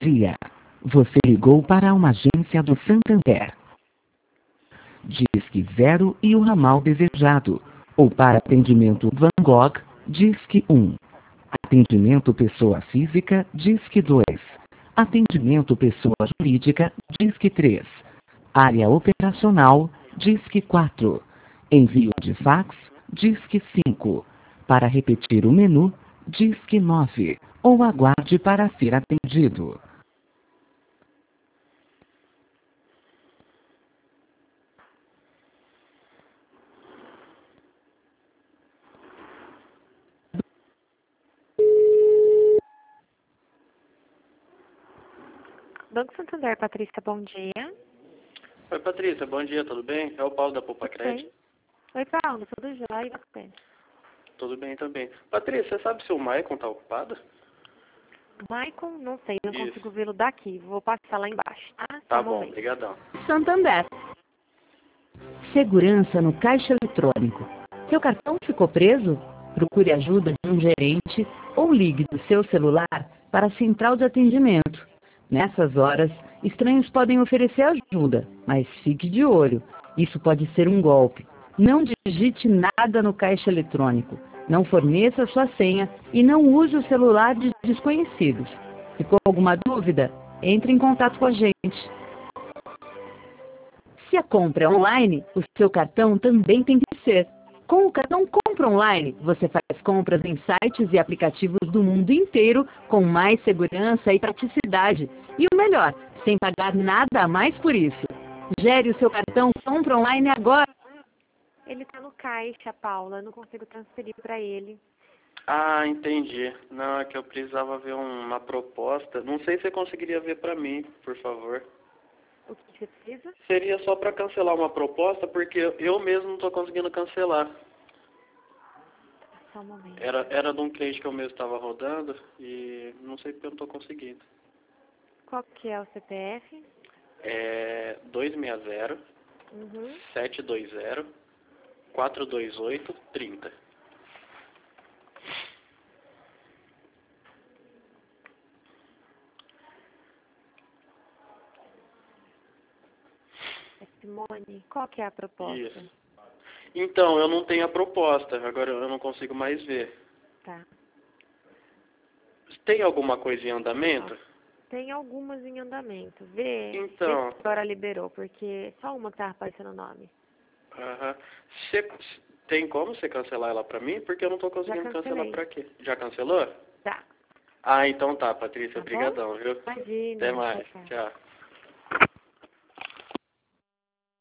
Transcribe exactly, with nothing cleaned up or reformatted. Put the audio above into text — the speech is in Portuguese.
dia. Você ligou para uma agência do Santander. Disque zero e o ramal desejado. Ou para atendimento Van Gogh, Disque um. Atendimento pessoa física, Disque dois. Atendimento pessoa jurídica, Disque três. Área operacional, Disque quatro. Envio de fax, Disque cinco. Para repetir o menu, Disque nove. Ou aguarde para ser atendido. Banco Santander, Patrícia, bom dia. Oi, Patrícia, bom dia, tudo bem? É o Paulo da Poupa Crédito. Oi, Paulo, tudo jóia e você? Tudo bem também. Patrícia, você sabe se o Maicon tá ocupado? Maicon, não sei, não Isso. consigo vê-lo daqui. Vou passar lá embaixo, tá? Só Tá um bom, momento. obrigadão. Santander. Segurança no caixa eletrônico. Seu cartão ficou preso? Procure ajuda de um gerente ou ligue do seu celular para a central de atendimento. Nessas horas, estranhos podem oferecer ajuda, mas fique de olho. Isso pode ser um golpe. Não digite nada no caixa eletrônico. Não forneça sua senha e não use o celular de desconhecidos. Ficou alguma dúvida? Entre em contato com a gente. Se a compra é online, o seu cartão também tem que ser. Com o cartão Compra Online, você faz compras em sites e aplicativos do mundo inteiro com mais segurança e praticidade. E o melhor, sem pagar nada a mais por isso. Gere o seu cartão Compra Online agora. Ele tá no caixa, Paula. Eu não consigo transferir para ele. Ah, entendi. Não, é que eu precisava ver uma proposta. Não sei se você conseguiria ver pra mim, por favor. O que você precisa? Seria só pra cancelar uma proposta, porque eu mesmo não tô conseguindo cancelar. Só um momento. Era, era de um cliente que eu mesmo estava rodando e não sei porque eu não tô conseguindo. Qual que é o C P F? É dois seis zero, Uhum. sete dois zero, quatro dois oito, trinta. Simone, qual que é a proposta? Isso. Então, eu não tenho a proposta, agora eu não consigo mais ver. Tá. Tem alguma coisa em andamento? Tem algumas em andamento. Vê, Então. vê se agora liberou, porque só uma que tá aparecendo o nome. Aham. Cê- Tem como você cancelar ela pra mim? Porque eu não tô conseguindo Já cancelar cancelei. pra quê? Já cancelou? Tá. Ah, então tá, Patrícia. Tá bom? Obrigadão, viu? Imagina. Até mais. Tchau, tchau. Tchau.